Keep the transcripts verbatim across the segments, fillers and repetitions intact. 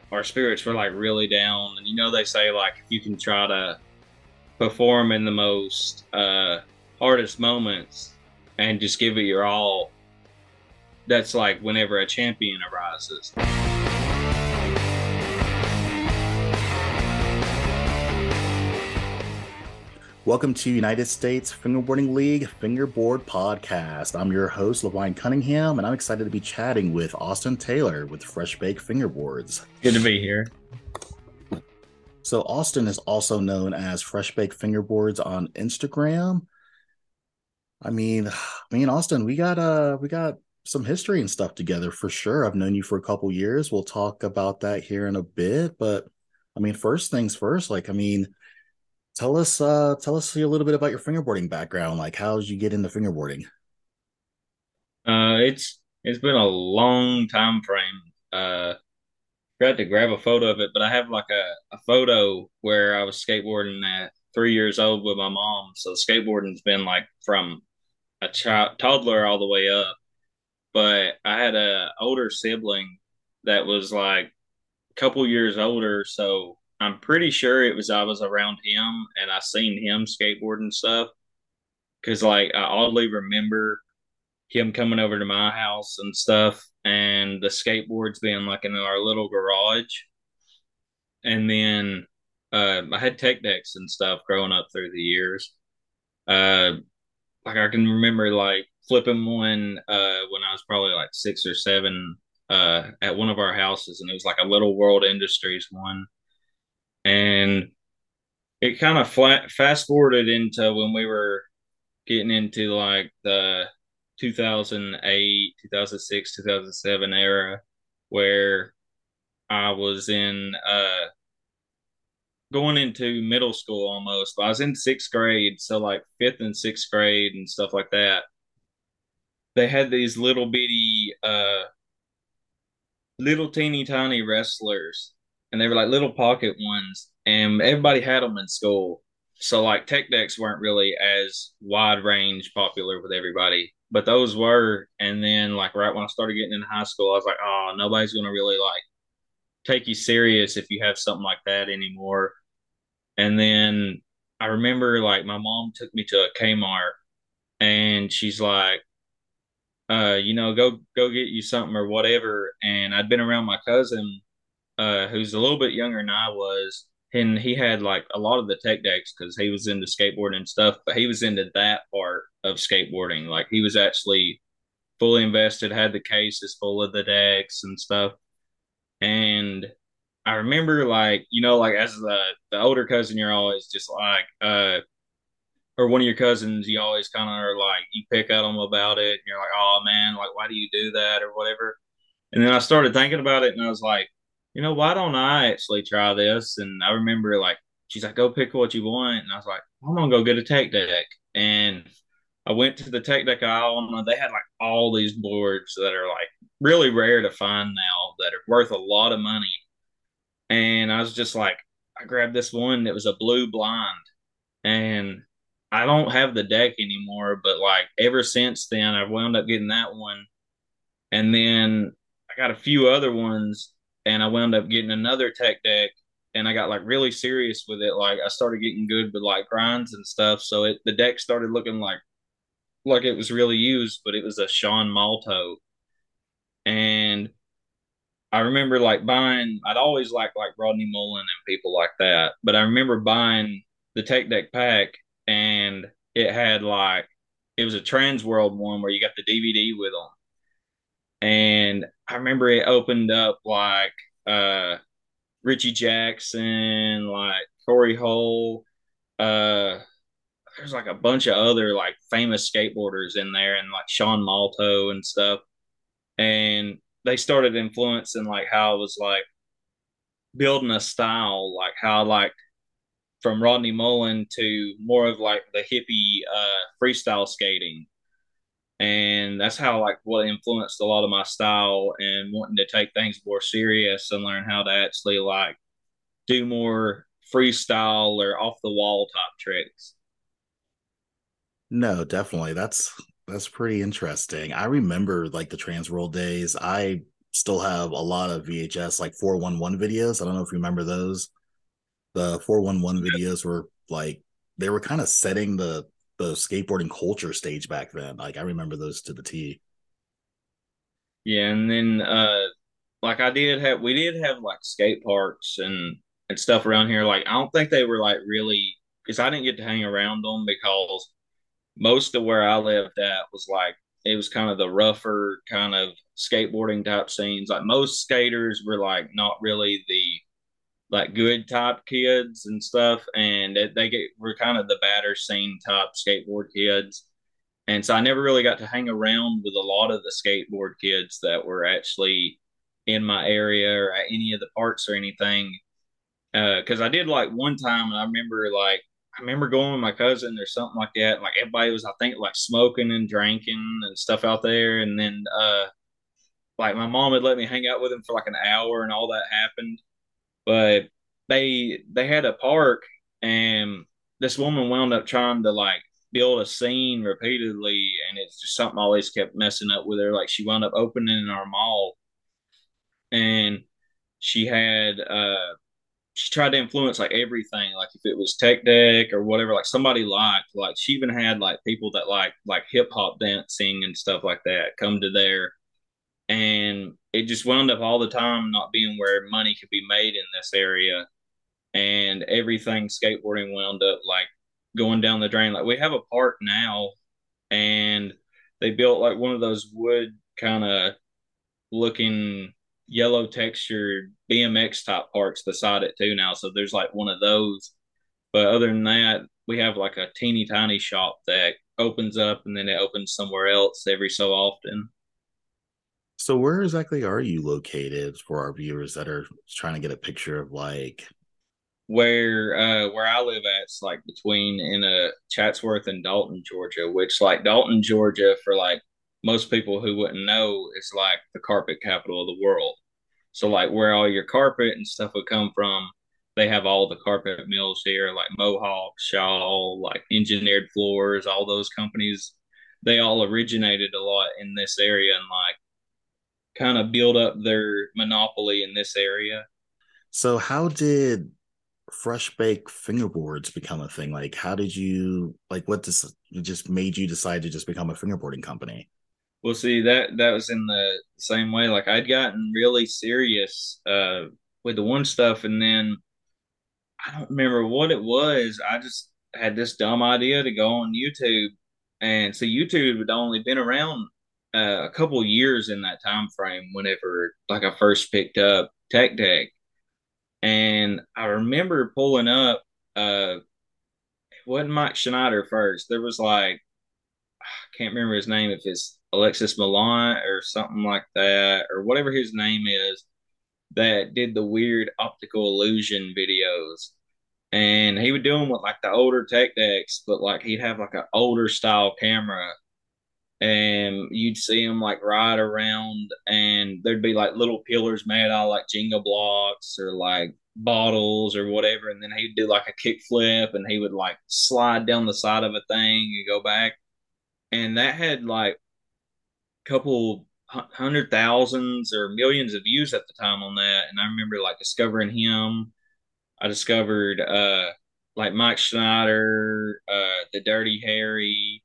our spirits were like really down. And you know, they say like if you can try to perform in the most uh, hardest moments and just give it your all, that's like whenever a champion arises. Welcome to United States Fingerboarding League Fingerboard Podcast. I'm your host, Levine Cunningham, and I'm excited to be chatting with Austin Taylor with Fresh Bake Fingerboards. Good to be here. So, Austin is also known as Fresh Bake Fingerboards on Instagram. I mean, me and Austin, we got uh we got some history and stuff together for sure. I've known you for a couple years. We'll talk about that here in a bit, but I mean, first things first, like I mean, Tell us, uh, tell us a little bit about your fingerboarding background. Like, how did you get into fingerboarding? Uh, it's it's been a long time frame. Uh, forgot to grab a photo of it, but I have like a, a photo where I was skateboarding at three years old with my mom. So skateboarding's been like from a child toddler all the way up. But I had a older sibling that was like a couple years older, so I'm pretty sure it was I was around him and I seen him skateboard and stuff. Cause like I oddly remember him coming over to my house and stuff, and the skateboards being like in our little garage. And then uh, I had tech decks and stuff growing up through the years. Uh, like I can remember like flipping one uh, when I was probably like six or seven uh, at one of our houses, and it was like a Little World Industries one, and it kind of flat fast forwarded into when we were getting into like the two thousand eight, two thousand six, two thousand seven era where I was in uh going into middle school almost. But I was in sixth grade, so like fifth and sixth grade and stuff like that. They had these little bitty uh little teeny tiny wrestlers, and they were like little pocket ones, and everybody had them in school. So like tech decks weren't really as wide range popular with everybody, but those were. And then like right when I started getting into high school, I was like, oh, nobody's gonna really like take you serious if you have something like that anymore. And then I remember like my mom took me to a Kmart, and she's like, uh, you know, go go get you something or whatever. And I'd been around my cousin, uh, who's a little bit younger than I was, and he had like a lot of the tech decks because he was into skateboarding and stuff, but he was into that part of skateboarding. Like he was actually fully invested, had the cases full of the decks and stuff. And I remember like, you know, like as the the older cousin, you're always just like, uh, or one of your cousins, you always kind of are like, you pick at them about it, and you're like, oh man, like why do you do that or whatever. And then I started thinking about it, and I was like, you know, why don't I actually try this? And I remember like she's like, go pick what you want, and I was like, I'm gonna go get a tech deck. And I went to the tech deck aisle, and they had like all these boards that are like really rare to find now that are worth a lot of money. And I was just like, I grabbed this one that was a blue blind, and I don't have the deck anymore, but like ever since then, I wound up getting that one. And then I got a few other ones, and I wound up getting another tech deck, and I got like really serious with it. Like I started getting good with like grinds and stuff. So it the deck started looking like like it was really used, but it was a Sean Malto. And I remember like buying I'd always liked like Rodney Mullen and people like that. But I remember buying the tech deck pack, and it had like it was a Trans World one where you got the D V D with them. And I remember it opened up like uh Richie Jackson, like Corey Hole. Uh, there's like a bunch of other like famous skateboarders in there, and like Sean Malto and stuff. And they started influencing like how I was like building a style, like how like from Rodney Mullen to more of like the hippie uh freestyle skating. And that's how like what influenced a lot of my style and wanting to take things more serious and learn how to actually like do more freestyle or off the wall type tricks. No, definitely. That's that's pretty interesting. I remember like the Transworld days. I still have a lot of V H S like four one one videos. I don't know if you remember those. The four one one videos were like they were kind of setting the the skateboarding culture stage back then. Like I remember those to the T. Yeah, and then uh like I did have we did have like skate parks and and stuff around here. Like I don't think they were like really because I didn't get to hang around them because most of where I lived at was like it was kind of the rougher kind of skateboarding type scenes. Like most skaters were like not really the like good type kids and stuff, and it, they get were kind of the badder scene type skateboard kids. And so I never really got to hang around with a lot of the skateboard kids that were actually in my area or at any of the parks or anything. Because uh, I did like one time, and I remember like I remember going with my cousin or something like that. Like everybody was, I think, like smoking and drinking and stuff out there. And then uh, like my mom had let me hang out with him for like an hour, and all that happened. But they they had a park, and this woman wound up trying to like build a scene repeatedly, and it's just something always kept messing up with her. Like she wound up opening in our mall, and she had uh she tried to influence like everything, like if it was tech deck or whatever, like somebody liked, like she even had like people that like like hip hop dancing and stuff like that come to there, and it just wound up all the time not being where money could be made in this area, and everything skateboarding wound up like going down the drain. Like we have a park now, and they built like one of those wood kind of looking yellow textured B M X type parks beside it too now. So there's like one of those. But other than that, we have like a teeny tiny shop that opens up and then it opens somewhere else every so often. So where exactly are you located for our viewers that are trying to get a picture of like Where uh where I live at, it's like between in a Chatsworth and Dalton, Georgia, which like Dalton, Georgia, for like most people who wouldn't know, is like the carpet capital of the world. So like where all your carpet and stuff would come from, they have all the carpet mills here, like Mohawk, Shaw, like Engineered Floors, all those companies. They all originated a lot in this area and like kind of build up their monopoly in this area. so how did fresh bake fingerboards become a thing? Like how did you like what this just made you decide to just become a fingerboarding company? Well, see that that was in the same way. Like I'd gotten really serious uh, with the one stuff, and then I don't remember what it was. I just had this dumb idea to go on YouTube, and so YouTube had only been around uh, a couple years in that time frame. Whenever like I first picked up Tech Deck, and I remember pulling up. Uh, it wasn't Mike Schneider first. There was like I can't remember his name. If it's Alexis Milan or something like that, or whatever his name is, that did the weird optical illusion videos, and he would do them with like the older tech decks, but like he'd have like an older style camera, and you'd see him like ride around, and there'd be like little pillars made out of like Jenga blocks or like bottles or whatever, and then he'd do like a kick flip, and he would like slide down the side of a thing and go back, and that had like a couple hundred thousands or millions of views at the time on that, and I remember like discovering him. I discovered uh like Mike Schneider, uh the Dirty Harry,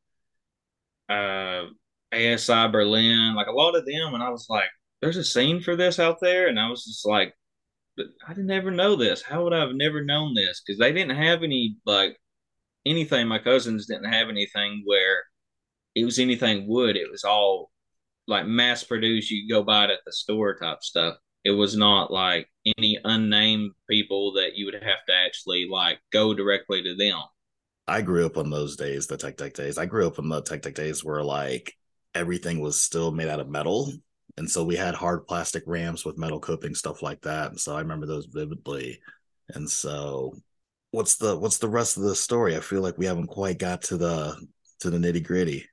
uh A S I Berlin, like a lot of them, and I was like, there's a scene for this out there, and I was just like, but I didn't ever know this. How would I have never known this? Because they didn't have any like anything. My cousins didn't have anything where it was anything wood. It was all like mass produced. You could go buy it at the store type stuff. It was not like any unnamed people that you would have to actually like go directly to them. I grew up on those days, the tech tech days. I grew up in the tech tech days where like everything was still made out of metal. And so we had hard plastic ramps with metal coping, stuff like that. And so I remember those vividly. And so what's the what's the rest of the story? I feel like we haven't quite got to the to the nitty gritty.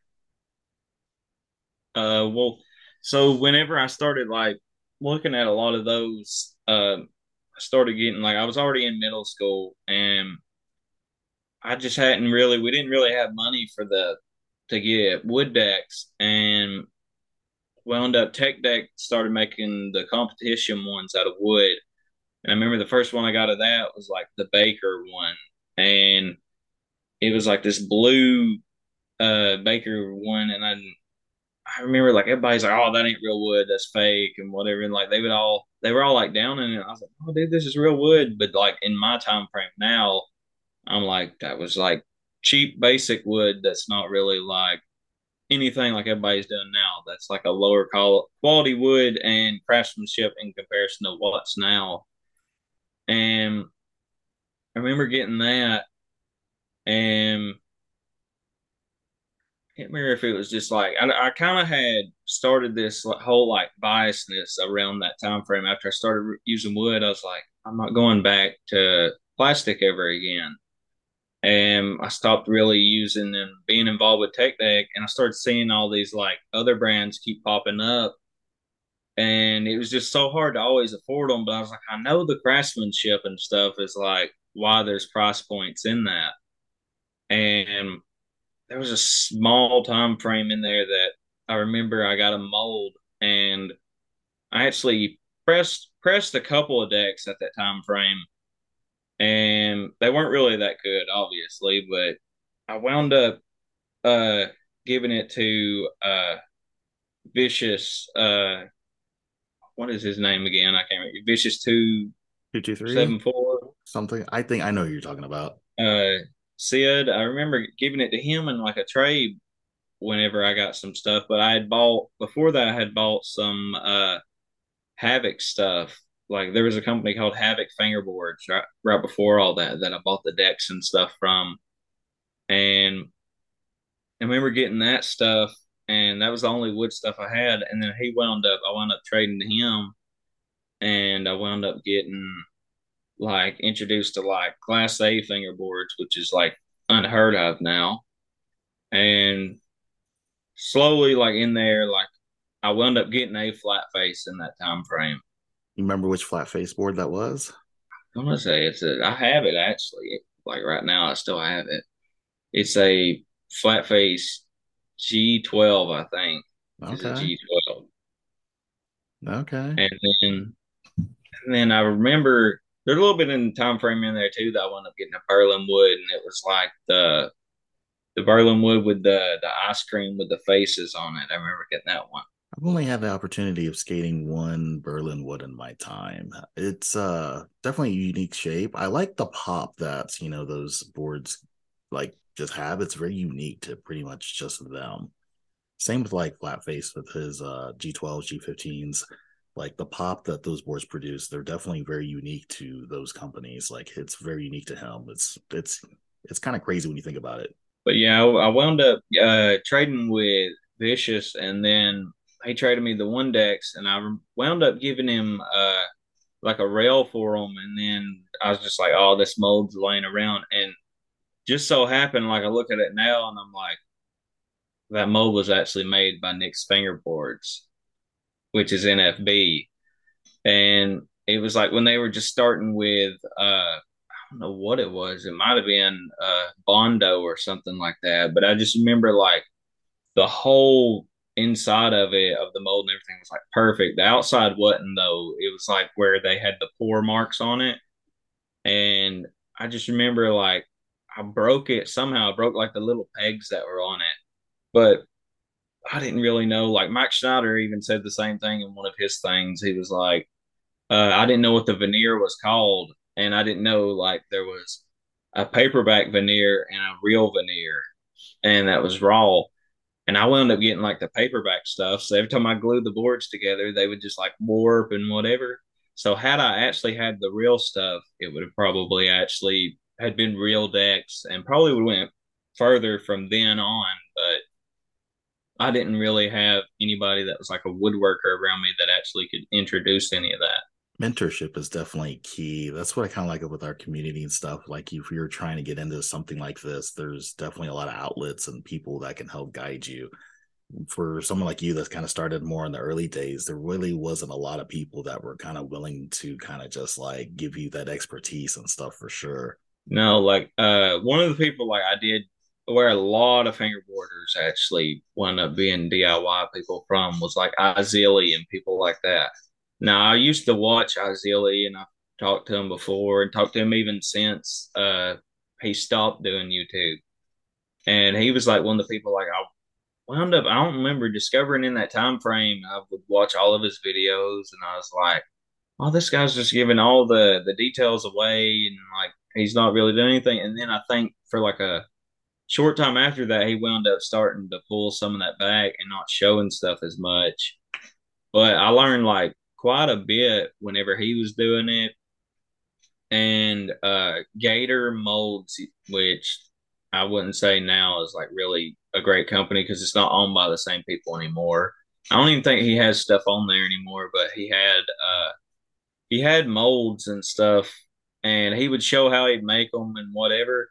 Uh, well, so whenever I started like looking at a lot of those, uh, I started getting like I was already in middle school, and I just hadn't really we didn't really have money for the to get wood decks, and wound up Tech Deck started making the competition ones out of wood. And I remember the first one I got of that was like the Baker one. And it was like this blue uh Baker one. And I I remember like everybody's like, oh, that ain't real wood, that's fake and whatever. And like they would all they were all like down in it. I was like, oh dude, this is real wood. But like in my time frame now, I'm like, that was like cheap basic wood that's not really like anything like everybody's doing now. That's like a lower quality wood and craftsmanship in comparison to what's now. And I remember getting that, and I can't remember if it was just like I, I kind of had started this whole like biasness around that time frame. After I started using wood, I was like, I'm not going back to plastic ever again. And I stopped really using and being involved with Tech Deck, and I started seeing all these like other brands keep popping up, and it was just so hard to always afford them. But I was like, I know the craftsmanship and stuff is like why there's price points in that, and there was a small time frame in there that I remember I got a mold, and I actually pressed pressed a couple of decks at that time frame, and they weren't really that good, obviously, but I wound up uh giving it to uh Vicious uh what is his name again? I can't remember. Vicious two Two two three seven four. something. I think I know who you're talking about. Uh Sid. I remember giving it to him in like a trade whenever I got some stuff, but I had bought before that I had bought some uh Havoc stuff. Like there was a company called Havoc Fingerboards right right before all that that I bought the decks and stuff from. And I remember getting that stuff, and that was the only wood stuff I had. And then he wound up, I wound up trading to him, and I wound up getting like introduced to like Class A fingerboards, which is like unheard of now. And slowly, like in there, like I wound up getting a flat face in that time frame. You remember which flat face board that was? I'm gonna say it's a, I have it actually. Like right now, I still have it. It's a flat face G twelve, I think, is a Okay. G twelve. Okay. And then and then I remember there's a little bit in the time frame in there too that I wound up getting a Berlin wood, and it was like the the Berlin wood with the the ice cream with the faces on it. I remember getting that one. I've only had the opportunity of skating one Berlin wood in my time. It's uh definitely a unique shape. I like the pop that, you know, those boards like just have. It's very unique to pretty much just them. Same with like flat face with his uh G twelves, G fifteens. Like the pop that those boards produce, they're definitely very unique to those companies. Like it's very unique to him. It's it's it's kind of crazy when you think about it. But yeah, I, I wound up uh, trading with Vicious, and then he traded me the one decks, and I wound up giving him uh, like a rail for him. And then I was just like, oh, this mold's laying around, and just so happened, like I look at it now, and I'm like, that mold was actually made by Nick's Fingerboards, which is N F B. And it was like when they were just starting with uh I don't know what it was. It might have been uh Bondo or something like that. But I just remember like the whole inside of it of the mold and everything was like perfect. The outside wasn't though. It was like where they had the pour marks on it. And I just remember like I broke it somehow. I broke like the little pegs that were on it. But I didn't really know. Like Mike Schneider even said the same thing in one of his things. He was like, uh, I didn't know what the veneer was called, and I didn't know like there was a paperback veneer and a real veneer, and that was raw. And I wound up getting like the paperback stuff. So every time I glued the boards together, they would just like warp and whatever. So had I actually had the real stuff, it would have probably actually had been real decks and probably would have went further from then on. But I didn't really have anybody that was like a woodworker around me that actually could introduce any of that. Mentorship is definitely key. That's what I kind of like with our community and stuff. Like if you're trying to get into something like this, there's definitely a lot of outlets and people that can help guide you. For someone like you that's kind of started more in the early days, there really wasn't a lot of people that were kind of willing to kind of just like give you that expertise and stuff for sure. No, like uh one of the people like I did where a lot of fingerboarders actually wound up being D I Y people from was like Izili and people like that. Now I used to watch Izili and I've talked to him before and talked to him even since uh he stopped doing YouTube. And he was like one of the people like I wound up I don't remember discovering in that time frame. I would watch all of his videos and I was like, oh, this guy's just giving all the the details away and like he's not really doing anything. And then I think for like a short time after that, he wound up starting to pull some of that back and not showing stuff as much. But I learned like quite a bit whenever he was doing it. And uh, Gator Molds, which I wouldn't say now is like really a great company because it's not owned by the same people anymore. I don't even think he has stuff on there anymore, but he had uh, he had molds and stuff, and he would show how he'd make them and whatever.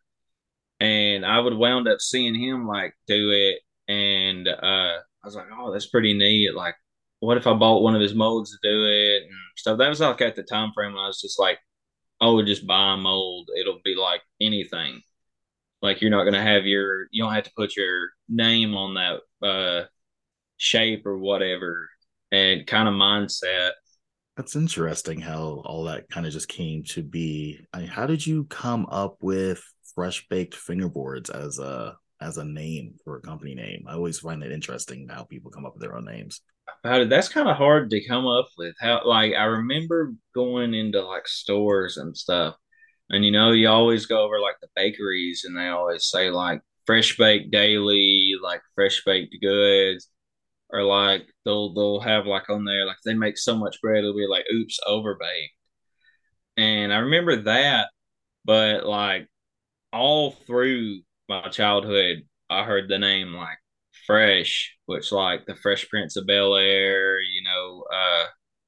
And I would wound up seeing him like do it, and uh, I was like, oh, that's pretty neat. Like, what if I bought one of his molds to do it and stuff? That was like at the time frame when I was just like, oh, just buy a mold. It'll be like anything. Like you're not gonna have your, you don't have to put your name on that uh, shape or whatever, and kind of mindset. That's interesting how all that kind of just came to be. I mean, how did you come up with Fresh Baked Fingerboards as a as a name for a company name? I always find it interesting how people come up with their own names. How did, that's kind of hard to come up with. How like I remember going into like stores and stuff. And you know, you always go over like the bakeries and they always say like fresh baked daily, like fresh baked goods, or like they'll they'll have like on there like they make so much bread it'll be like oops overbaked. And I remember that, but like all through my childhood I heard the name like Fresh, which like the Fresh Prince of Bel Air, you know, uh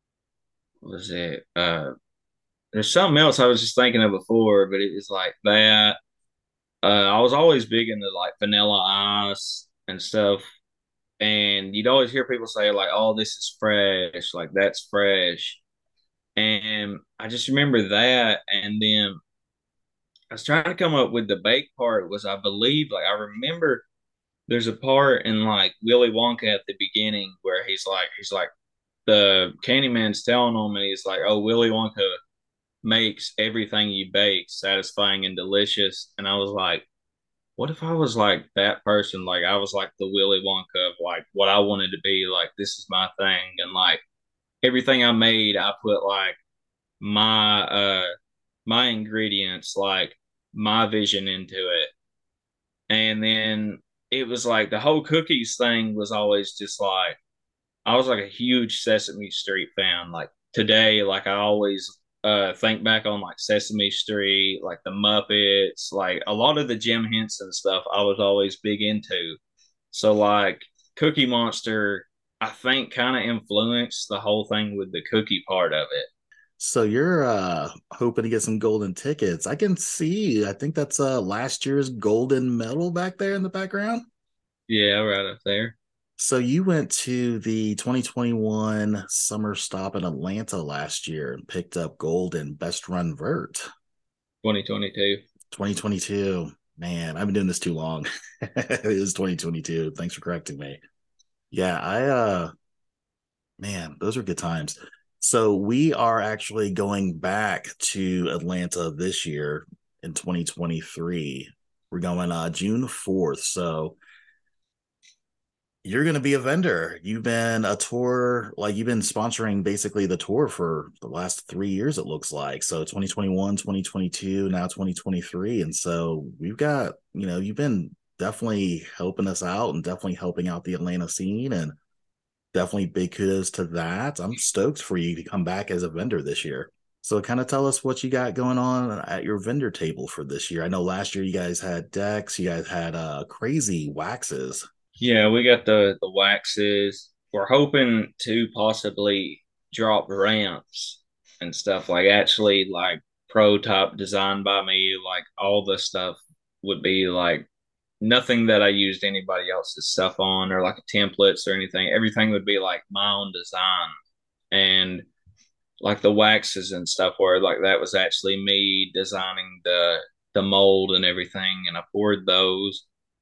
what was it? Uh there's something else I was just thinking of before, but it was like that. Uh, I was always big into like vanilla ice and stuff, and you'd always hear people say like, "Oh, this is fresh," like that's fresh. And I just remember that, and then I was trying to come up with the bake part. Was I believe like I remember there's a part in like Willy Wonka at the beginning where he's like he's like the Candyman's telling him, and he's like, "Oh, Willy Wonka makes everything you bake satisfying and delicious," and I was like, what if I was like that person? Like I was like the Willy Wonka of like what I wanted to be. Like this is my thing, and like everything I made, I put like my uh my ingredients, like my vision into it. And then it was like the whole cookies thing was always just like I was like a huge Sesame Street fan. Like today, like I always uh think back on like Sesame Street, like the Muppets, like a lot of the Jim Henson stuff I was always big into. So like Cookie Monster, I think kind of influenced the whole thing with the cookie part of it. So you're uh hoping to get some golden tickets. I can see. I think that's uh last year's golden medal back there in the background. Yeah, right up there. So you went to the twenty twenty-one summer stop in Atlanta last year and picked up gold in best run vert. twenty twenty-two. twenty twenty-two. Man, I've been doing this too long. It is twenty twenty-two. Thanks for correcting me. Yeah, I uh man, those are good times. So we are actually going back to Atlanta this year in twenty twenty-three. We're going uh June fourth. So you're going to be a vendor. You've been a tour, like you've been sponsoring basically the tour for the last three years, it looks like. So twenty twenty-one, twenty twenty-two, now twenty twenty-three. And so we've got, you know, you've been definitely helping us out and definitely helping out the Atlanta scene. And definitely big kudos to that. I'm stoked for you to come back as a vendor this year. So kind of tell us what you got going on at your vendor table for this year. I know last year you guys had decks, you guys had uh crazy waxes. Yeah, we got the the waxes. We're hoping to possibly drop ramps and stuff like actually like prototype designed by me. Like all the stuff would be like nothing that I used anybody else's stuff on or like templates or anything. Everything would be like my own design. And like the waxes and stuff where like that was actually me designing the the mold and everything and I poured those.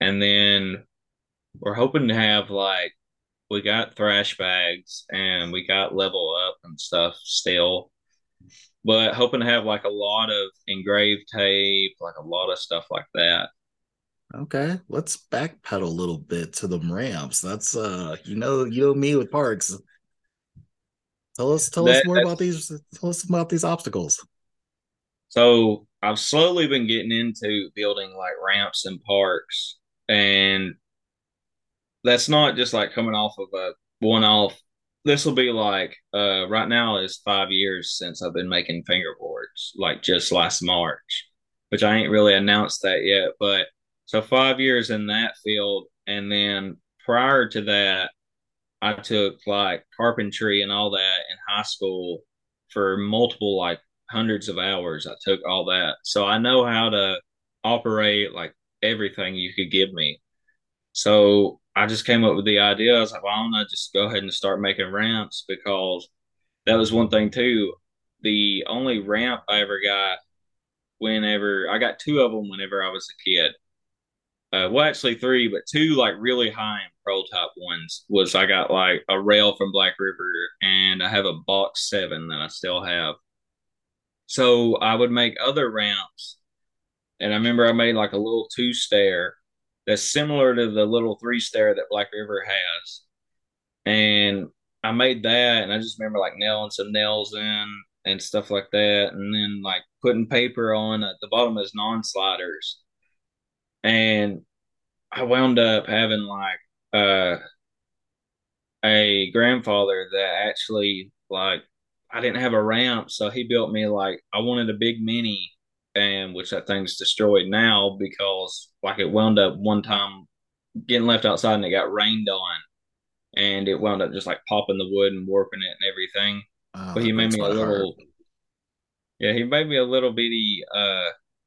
And then we're hoping to have like we got thrash bags and we got level up and stuff still, but hoping to have like a lot of engraved tape, like a lot of stuff like that. Okay, let's backpedal a little bit to them ramps. That's uh, you know, you know me with parks. Tell us, tell us That more about that's these. Tell us about these obstacles. so I've slowly been getting into building like ramps and parks, and that's not just like coming off of a one off. This will be like uh right now is five years since I've been making fingerboards, like just last March, which I ain't really announced that yet. But so five years in that field, and then prior to that, I took like carpentry and all that in high school for multiple like hundreds of hours. I took all that, so I know how to operate like everything you could give me. So I just came up with the idea. I was like, well, I'm gonna just go ahead and start making ramps because that was one thing too. The only ramp I ever got whenever I got two of them whenever I was a kid. Uh, well, actually three, but two like really high end prototype ones was I got like a rail from Black River and I have a box seven that I still have. So I would make other ramps, and I remember I made like a little two stair that's similar to the little three stair that Black River has. And I made that, and I just remember like nailing some nails in and stuff like that, and then like putting paper on at the bottom as non sliders. And I wound up having like uh, a grandfather that actually like I didn't have a ramp, so he built me like I wanted a big mini, and which that thing's destroyed now because like it wound up one time getting left outside and it got rained on and it wound up just like popping the wood and warping it and everything. Oh, But he that made breaks me a my heart. little, yeah, he made me a little bitty, uh,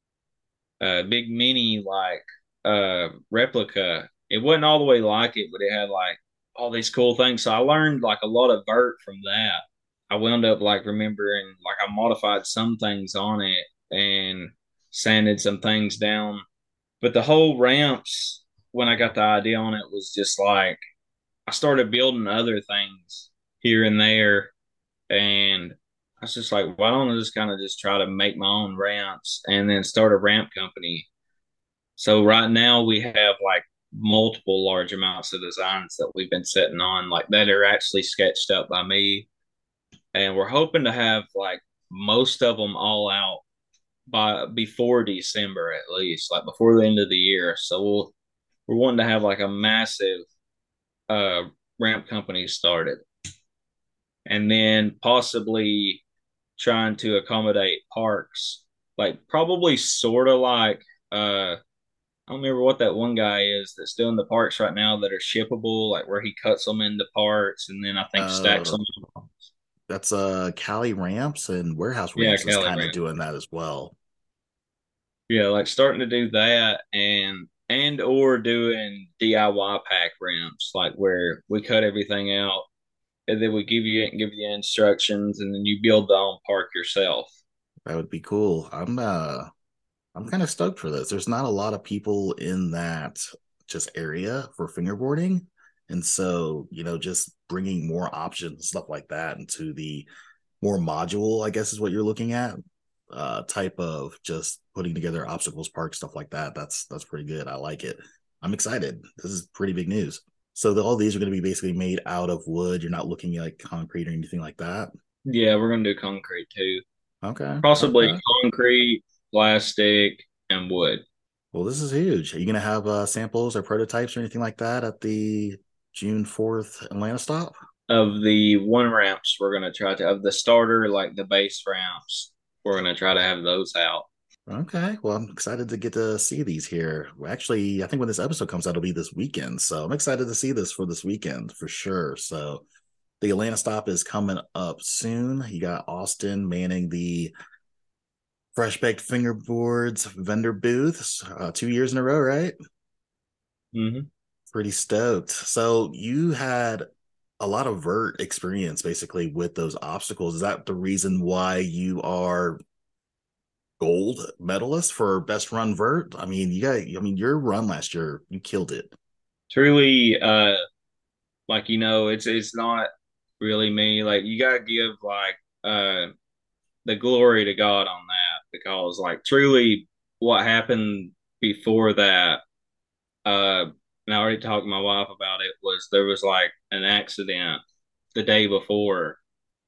uh, big mini like uh replica. It wasn't all the way like it, but it had like all these cool things. So I learned like a lot of vert from that. I wound up like remembering like I modified some things on it and sanded some things down. But the whole ramps, when I got the idea on it, was just like I started building other things here and there, and I was just like, why don't I just kind of just try to make my own ramps and then start a ramp company? So right now we have like multiple large amounts of designs that we've been sitting on, like that are actually sketched up by me, and we're hoping to have like most of them all out by before December at least, like before the end of the year. So we'll we're wanting to have like a massive uh ramp company started, and then possibly trying to accommodate parks, like probably sort of like uh I don't remember what that one guy is that's doing the parks right now that are shippable, like where he cuts them into parts and then I think stacks Uh, them. that's uh, Cali ramps and warehouse Yeah, ramps is Cali kind of ramp. doing that as well. Yeah, like starting to do that and and or doing D I Y pack ramps, like where we cut everything out and then we give you give you instructions and then you build the own park yourself. That would be cool. I'm uh, I'm kind of stoked for this. There's not a lot of people in that just area for fingerboarding. And so, you know, just bringing more options, stuff like that into the more module, I guess is what you're looking at, uh, type of just putting together obstacles, park, stuff like that. That's, that's pretty good. I like it. I'm excited. This is pretty big news. So the, all these are going to be basically made out of wood. You're not looking at like concrete or anything like that. Yeah, we're gonna do concrete too. Okay. Possibly Okay. concrete, plastic, and wood. Well, this is huge. Are you going to have uh, samples or prototypes or anything like that at the June fourth Atlanta stop? Of the one ramps, we're gonna try to of the starter, like the base ramps, we're gonna try to have those out. Okay. Well, I'm excited to get to see these here. Well, actually, I think when this episode comes out, it'll be this weekend. So I'm excited to see this for this weekend for sure. So the Atlanta stop is coming up soon. You got Austin manning the Fresh Baked Fingerboards vendor booths uh, two years in a row, right? Mm-hmm. Pretty stoked. So you had a lot of vert experience basically with those obstacles. Is that the reason why you are gold medalist for best run vert. I mean, you got. I mean, your run last year, you killed it. Truly, uh, like you know, it's it's not really me. Like you gotta give like uh the glory to God on that because like truly what happened before that, uh, and I already talked to my wife about it, was there was like an accident the day before,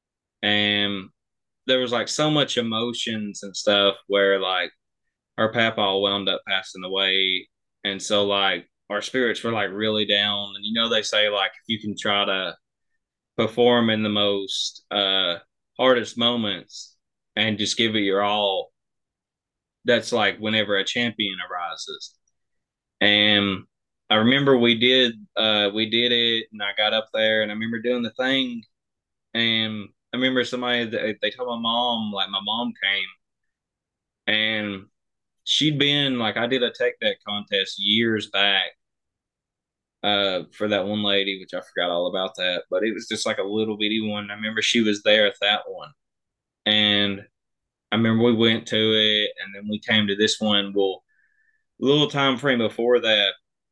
and there was like so much emotions and stuff where like our papa wound up passing away, and so like our spirits were like really down. And you know they say like if you can try to perform in the most uh hardest moments and just give it your all, that's like whenever a champion arises. And I remember we did uh we did it, and I got up there and I remember doing the thing. And I remember somebody that they told my mom, like my mom came, and she'd been like, I did a tech deck contest years back uh for that one lady, which I forgot all about that, but it was just like a little bitty one. I remember she was there at that one. And I remember we went to it, and then we came to this one. Well, a little time frame before that,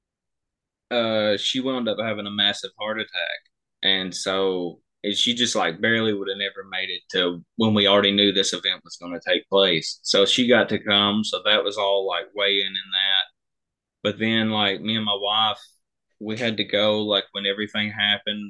uh, she wound up having a massive heart attack, and so and she just like barely would have never made it to when we already knew this event was going to take place. So she got to come, so that was all like weighing in that. But then like me and my wife, we had to go like when everything happened,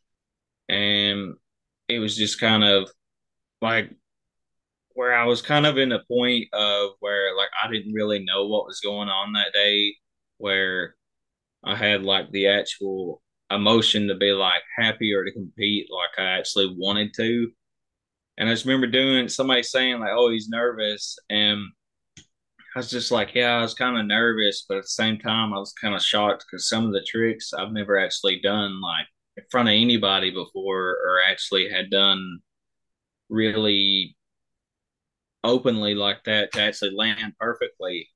and it was just kind of like where I was kind of in a point of where like I didn't really know what was going on that day, where I had like the actual emotion to be like happy or to compete like I actually wanted to. And I just remember doing somebody saying like, "Oh, he's nervous," and I was just like, "Yeah, I was kind of nervous," but at the same time, I was kind of shocked because some of the tricks I've never actually done like in front of anybody before, or actually had done really openly like that to actually land perfectly.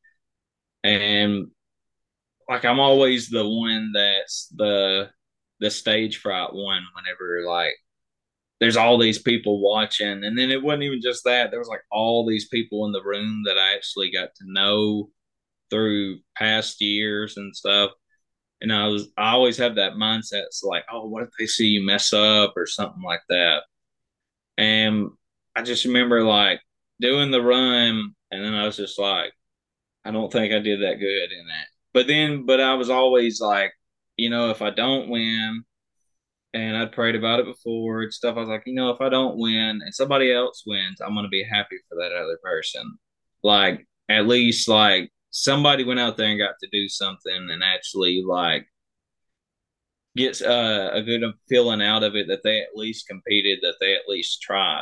And like I'm always the one that's the the stage fright one whenever like there's all these people watching. And then it wasn't even just that, there was like all these people in the room that I actually got to know through past years and stuff. And I was I always have that mindset. It's like, oh, what if they see you mess up or something like that? And I just remember like doing the run, and then I was just like, I don't think I did that good in that. But then, but I was always like, you know, if I don't win, and I'd prayed about it before and stuff, I was like, you know, if I don't win and somebody else wins, I'm going to be happy for that other person. Like, at least, like, somebody went out there and got to do something and actually, like, gets uh, a good feeling out of it that they at least competed, that they at least tried.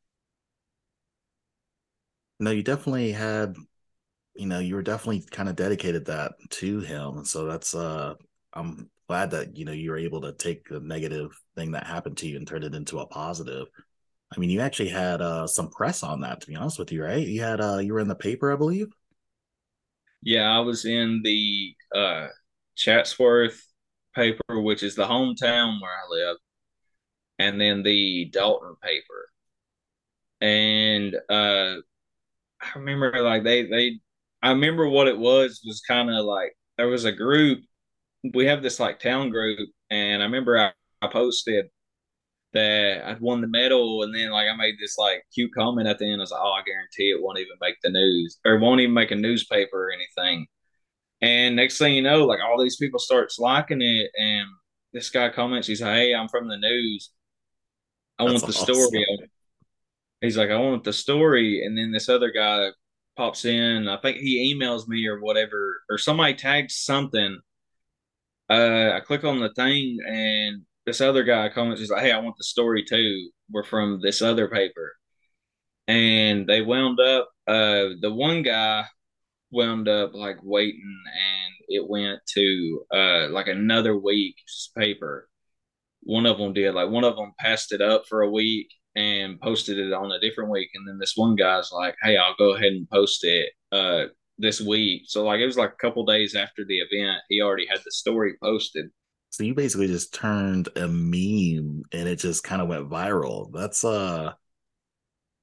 No, you definitely had. You know, you were definitely kind of dedicated that to him, and so that's. uh I'm glad that you know you were able to take the negative thing that happened to you and turn it into a positive. I mean, you actually had uh some press on that, to be honest with you, right? You had uh you were in the paper, I believe. Yeah, I was in the uh, Chatsworth paper, which is the hometown where I live, and then the Dalton paper. And uh, I remember like they they I remember what it was was kind of like there was a group. We have this like town group, and I remember I, I posted that I'd won the medal, and then like I made this like cute comment at the end. I was like, "Oh, I guarantee it won't even make the news, or won't even make a newspaper or anything." And next thing you know, like all these people starts liking it, and this guy comments, he's like, "Hey, I'm from the news. I That's want the story." awesome. He's like, "I want the story." And then this other guy pops in. I think he emails me or whatever, or somebody tags something. Uh, I click on the thing, and this other guy comments, he's like, "Hey, I want the story too. We're from this other paper." And they wound up, uh, the one guy wound up like waiting, and it went to uh like another week's paper. One of them did, like one of them passed it up for a week and posted it on a different week, and then this one guy's like, "Hey, I'll go ahead and post it uh this week." So like it was like a couple days after the event, he already had the story posted. So you basically just turned a meme and it just kind of went viral. That's uh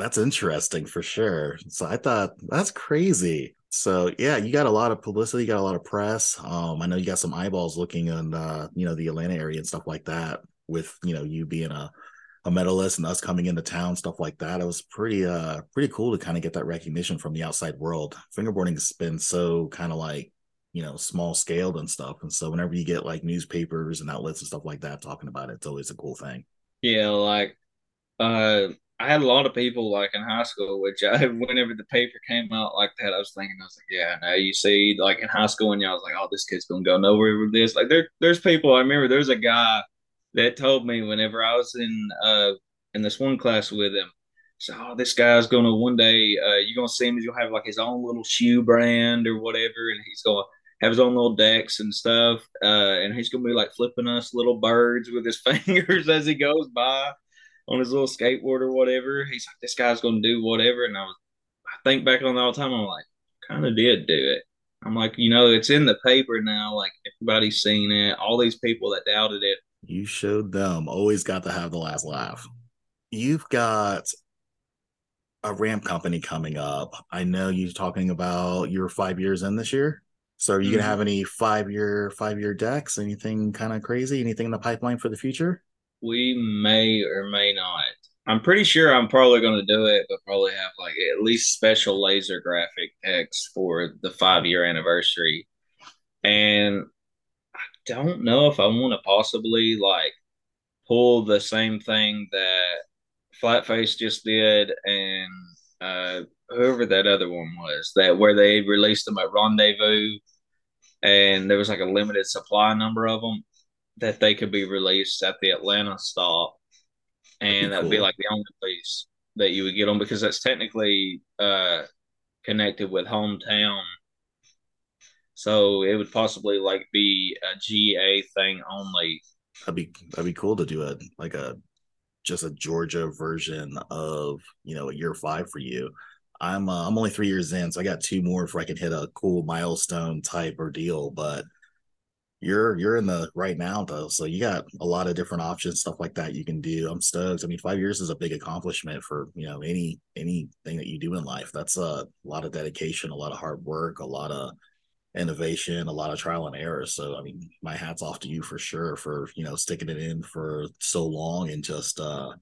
That's interesting for sure. So I thought that's crazy. So yeah, you got a lot of publicity, you got a lot of press. Um, I know you got some eyeballs looking on uh, you know, the Atlanta area and stuff like that with, you know, you being a a medalist and us coming into town, stuff like that. It was pretty uh pretty cool to kind of get that recognition from the outside world. Fingerboarding's been so kind of like, you know, small scaled and stuff. And so whenever you get like newspapers and outlets and stuff like that talking about it, it's always a cool thing. Yeah, like uh, I had a lot of people like in high school, which I whenever the paper came out like that, I was thinking, I was like, yeah, now you see, like in high school, and y'all was like, oh, this kid's gonna go nowhere with this. Like there, there's people. I remember there's a guy that told me whenever I was in uh in this one class with him. So, oh, this guy's gonna one day, uh, you're gonna see him. He'll have like his own little shoe brand or whatever, and he's gonna have his own little decks and stuff. Uh, and he's gonna be like flipping us little birds with his fingers as he goes by on his little skateboard or whatever. He's like, this guy's going to do whatever. And I was, I think back on that all the time. I'm like, kind of did do it. I'm like, you know, it's in the paper now. Like everybody's seen it. All these people that doubted it. You showed them. Always got to have the last laugh. You've got a ramp company coming up. I know you're talking about your five years in this year. So are you gonna Mhm. have any five year five year decks? Anything kind of crazy? Anything in the pipeline for the future? We may or may not. I'm pretty sure I'm probably going to do it, but probably have like at least special laser graphic text for the five year anniversary. And don't know if I want to possibly like pull the same thing that Flatface just did and uh, whoever that other one was that where they released them at Rendezvous and there was like a limited supply number of them that they could be released at the Atlanta stop That'd be and that'd be cool. like the only place that you would get them because that's technically uh, connected with hometown. So it would possibly like be a G A thing only. That'd be that'd be cool to do it like a just a Georgia version of, you know, a year five for you. I'm uh, I'm only three years in, so I got two more if I can hit a cool milestone type ordeal. But you're you're in the right now though, so you got a lot of different options, stuff like that you can do. I'm stoked. I mean, five years is a big accomplishment for, you know, any anything that you do in life. That's a lot of dedication, a lot of hard work, a lot of innovation, a lot of trial and error. So I mean, my hat's off to you for sure for, you know, sticking it in for so long and just uh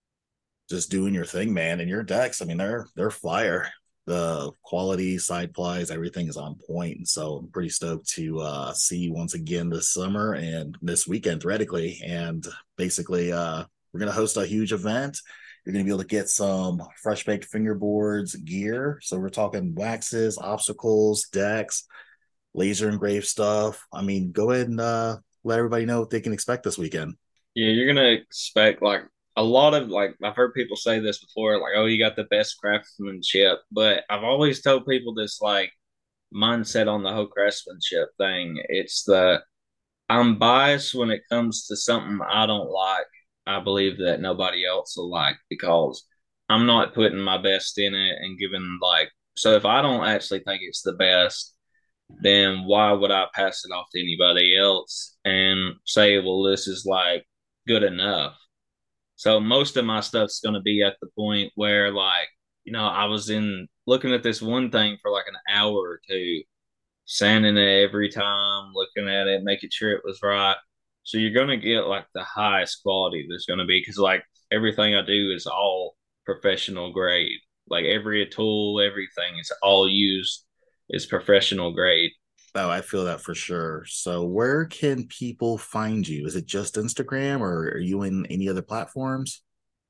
just doing your thing, man. And your decks, I mean, they're they're fire. The quality, side plies, everything is on point. And so I'm pretty stoked to uh, see you once again this summer and this weekend, theoretically. And basically, uh, we're going to host a huge event. You're going to be able to get some fresh baked fingerboards gear. So we're talking waxes, obstacles, decks, laser engraved stuff. I mean, go ahead and uh, let everybody know what they can expect this weekend. Yeah, you're gonna expect like a lot of like I've heard people say this before, like, oh, you got the best craftsmanship, but I've always told people this like mindset on the whole craftsmanship thing. It's the I'm biased when it comes to something I don't like. I believe that nobody else will like because I'm not putting my best in it and giving like so if I don't actually think it's the best, then why would I pass it off to anybody else and say, well, this is like good enough? So most of my stuff's going to be at the point where, like, you know, I was in looking at this one thing for like an hour or two, sanding it every time, looking at it, making sure it was right. So you're going to get like the highest quality there's going to be because, like, everything I do is all professional grade. Like, every tool, everything is all used is professional grade. Oh, I feel that for sure. So, where can people find you? Is it just Instagram or are you in any other platforms?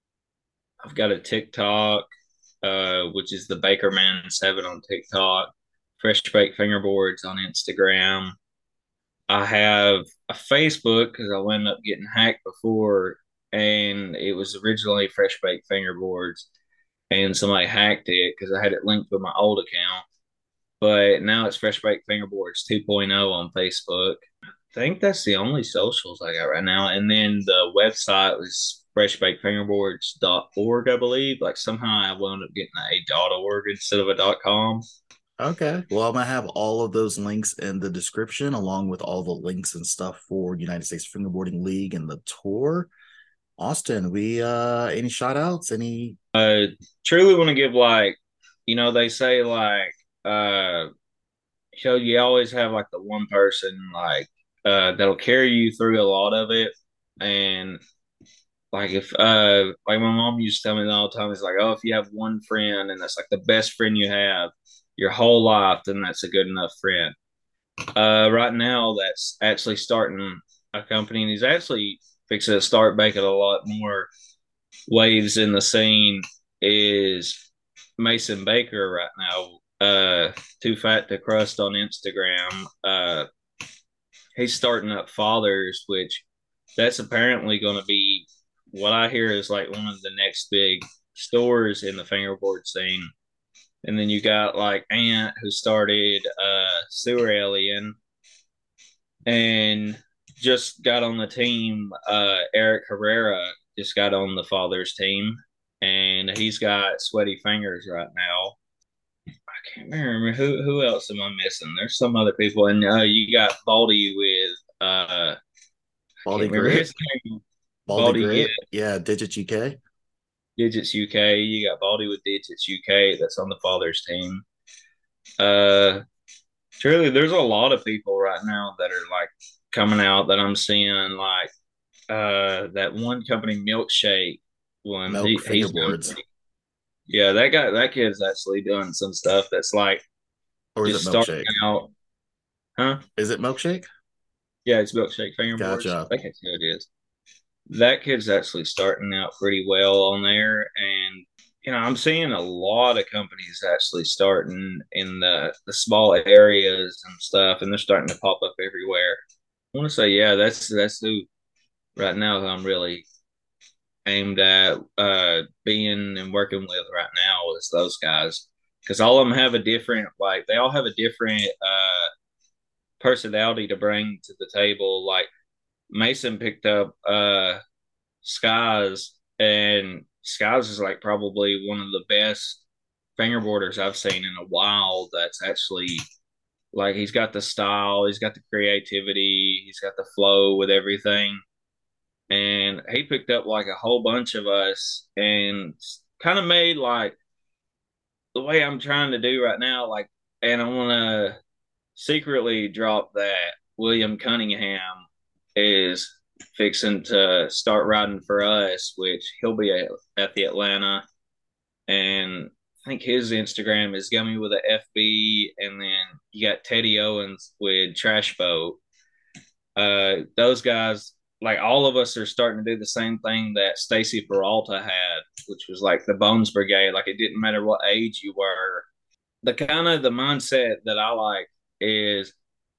I've got a TikTok, uh, which is the Baker Man Seven on TikTok, Fresh Baked Fingerboards on Instagram. I have a Facebook because I wound up getting hacked before, and it was originally Fresh Baked Fingerboards, and somebody hacked it because I had it linked with my old account. But now it's Fresh Baked Fingerboards 2.0 on Facebook. I think that's the only socials I got right now. And then the website was fresh baked fingerboards dot org, I believe. Like somehow I wound up getting a dot .org instead of a dot .com. Okay. Well, I'm gonna have all of those links in the description, along with all the links and stuff for United States Fingerboarding League and the tour. Austin, we uh any shout outs? Any Uh, truly want to give like, you know, they say like, uh, you know, you always have like the one person like uh that'll carry you through a lot of it, and like if uh like my mom used to tell me all the time, it's like, oh, if you have one friend and that's like the best friend you have your whole life, then that's a good enough friend. Uh, right now, that's actually starting a company, and he's actually fixing to start making a lot more waves in the scene. Is Mason Baker right now? Uh, Too Fat to Crust on Instagram. Uh, he's starting up Fathers, which that's apparently going to be what I hear is like one of the next big stores in the fingerboard scene. And then you got like Ant, who started uh, Sewer Alien, and just got on the team. Uh, Eric Herrera just got on the Fathers team, and he's got Sweaty Fingers right now. I can't remember who who else am I missing. There's some other people, and uh, you got Baldy with uh, I Baldy can't remember Grit? his name. Baldy Baldy, yeah, Grit? Yeah, Digits U K. Digits U K. You got Baldy with Digits U K. That's on the Fathers team. Uh, Truly, there's a lot of people right now that are like coming out that I'm seeing like uh that one company Milkshake one. Milk He he's doing fingerboards. pretty, yeah, that guy that kid's actually doing some stuff that's like Or is it just starting milkshake? out. Huh? Is it milkshake? Yeah, it's Milkshake Fingerboards. Gotcha. I think that's who it is. That kid's actually starting out pretty well on there, and you know I'm seeing a lot of companies actually starting in the the small areas and stuff, and they're starting to pop up everywhere. I want to say, yeah, that's that's who right now who I'm really aimed at uh, being and working with right now is those guys, because all of them have a different, like they all have a different uh, personality to bring to the table. Like Mason picked up uh, Skies, and Skies is like probably one of the best fingerboarders I've seen in a while. That's actually like he's got the style, he's got the creativity, he's got the flow with everything. And he picked up like a whole bunch of us and kind of made like the way I'm trying to do right now. Like, and I want to secretly drop that William Cunningham is fixing to start riding for us, which he'll be at, at the Atlanta. And I think his Instagram is Gummy with a F B. And then you got Teddy Owens with Trash Boat. Uh, those guys, like all of us, are starting to do the same thing that Stacy Peralta had, which was like the Bones Brigade. Like it didn't matter what age you were. The kind of the mindset that I like is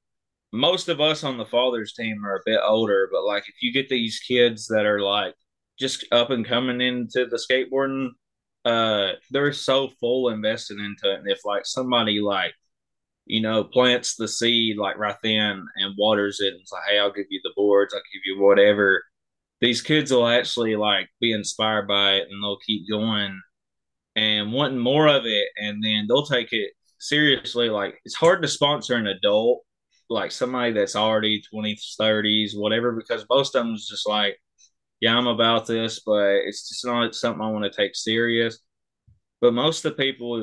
most of us on the Fathers team are a bit older, but like if you get these kids that are like just up and coming into the skateboarding, uh, they're so full invested into it. And if like somebody like you know, plants the seed like right then and waters it and it's like, hey, I'll give you the boards, I'll give you whatever. These kids will actually like be inspired by it and they'll keep going and wanting more of it, and then they'll take it seriously. Like it's hard to sponsor an adult, like somebody that's already twenties, thirties, whatever, because most of them is just like, yeah, I'm about this, but it's just not something I want to take serious. But most of the people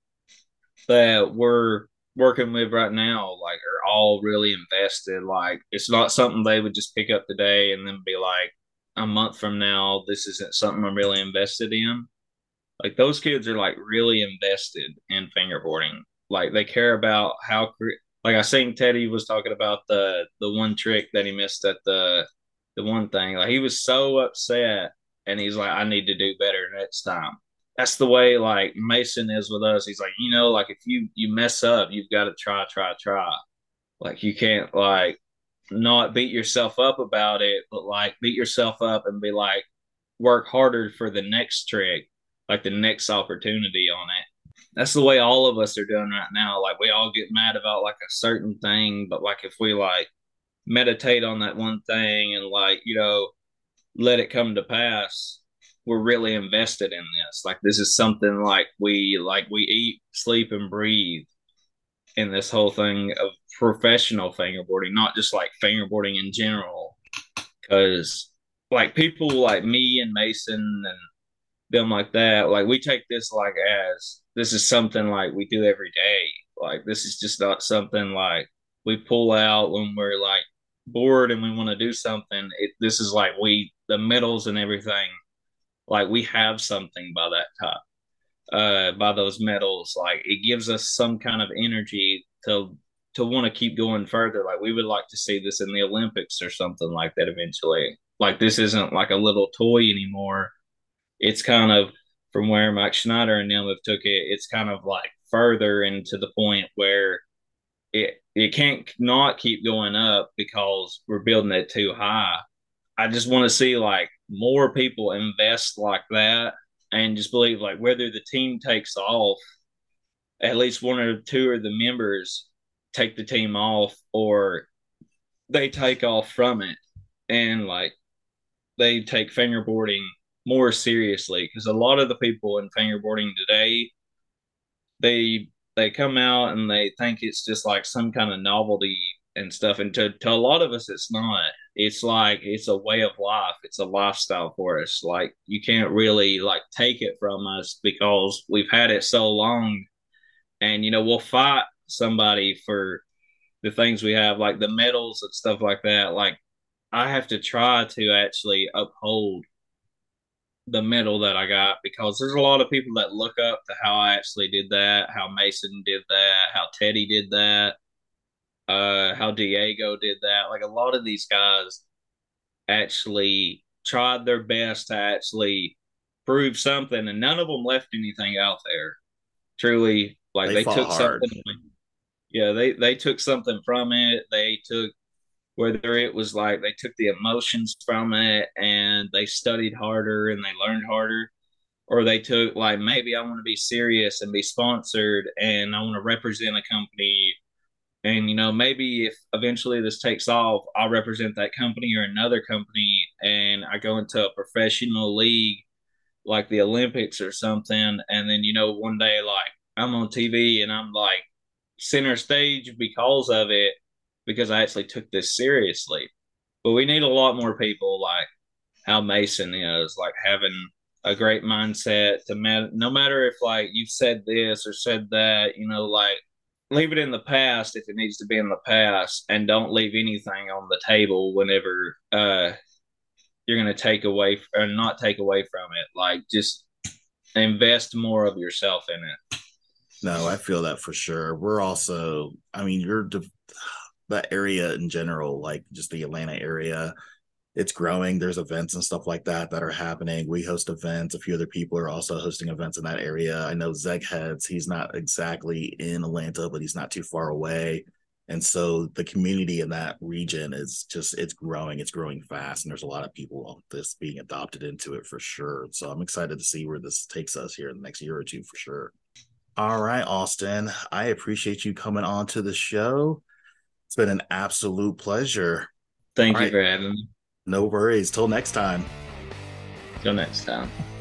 that we're working with right now, like, are all really invested. Like, it's not something they would just pick up today and then be like, a month from now, this isn't something I'm really invested in. Like, those kids are like really invested in fingerboarding. Like, they care about how, like, I seen Teddy was talking about the the one trick that he missed at the the one thing. Like, he was so upset, and he's like, I need to do better next time. That's the way like Mason is with us. He's like, you know, like if you you mess up, you've got to try, try, try. Like you can't like not beat yourself up about it, but like beat yourself up and be like, work harder for the next trick, like the next opportunity on it. That's the way all of us are doing right now. Like we all get mad about like a certain thing, but like if we like meditate on that one thing and like, you know, let it come to pass, we're really invested in this. Like this is something like we like we eat, sleep, and breathe in this whole thing of professional fingerboarding, not just like fingerboarding in general. Because like people like me and Mason and them like that, like we take this like as this is something like we do every day. Like this is just not something like we pull out when we're like bored and we want to do something. It, this is like we the medals and everything. Like we have something by that time, uh, by those medals. Like it gives us some kind of energy to to want to keep going further. Like we would like to see this in the Olympics or something like that eventually. Like this isn't like a little toy anymore. It's kind of from where Mike Schneider and them have took it. It's kind of like further into the point where it it can't not keep going up because we're building it too high. I just want to see like more people invest like that and just believe like whether the team takes off, at least one or two of the members take the team off or they take off from it and like they take fingerboarding more seriously because a lot of the people in fingerboarding today they they come out and they think it's just like some kind of novelty and stuff and to, to a lot of us it's not. It's like it's a way of life, it's a lifestyle for us. Like you can't really like take it from us because we've had it so long. And you know we'll fight somebody for the things we have like the medals and stuff like that. Like I have to try to actually uphold the medal that I got because there's a lot of people that look up to how I actually did that, how Mason did that, how Teddy did that, uh, how Diego did that. Like a lot of these guys actually tried their best to actually prove something, and none of them left anything out there. Truly, like They they fought took hard. something. Yeah, they they took something from it. They took whether it was like they took the emotions from it and they studied harder and they learned harder or they took like maybe I want to be serious and be sponsored and I want to represent a company and you know maybe if eventually this takes off I'll represent that company or another company and I go into a professional league like the Olympics or something and then you know one day like I'm on T V and I'm like center stage because of it because I actually took this seriously. But we need a lot more people like how Mason is, like having a great mindset to ma- no matter if like you've said this or said that, you know, like leave it in the past if it needs to be in the past and don't leave anything on the table whenever uh you're going to take away or not take away from it. Like just invest more of yourself in it. No, I feel that for sure. We're also, I mean, you're that area in general, like just the Atlanta area, it's growing. There's events and stuff like that that are happening. We host events. A few other people are also hosting events in that area. I know Zeg Heads, he's not exactly in Atlanta, but he's not too far away. And so the community in that region is just, it's growing. It's growing fast. And there's a lot of people on this being adopted into it for sure. So I'm excited to see where this takes us here in the next year or two for sure. All right, Austin, I appreciate you coming on to the show. It's been an absolute pleasure. All Thank you right, for having me. no worries. Till next time. Till next time.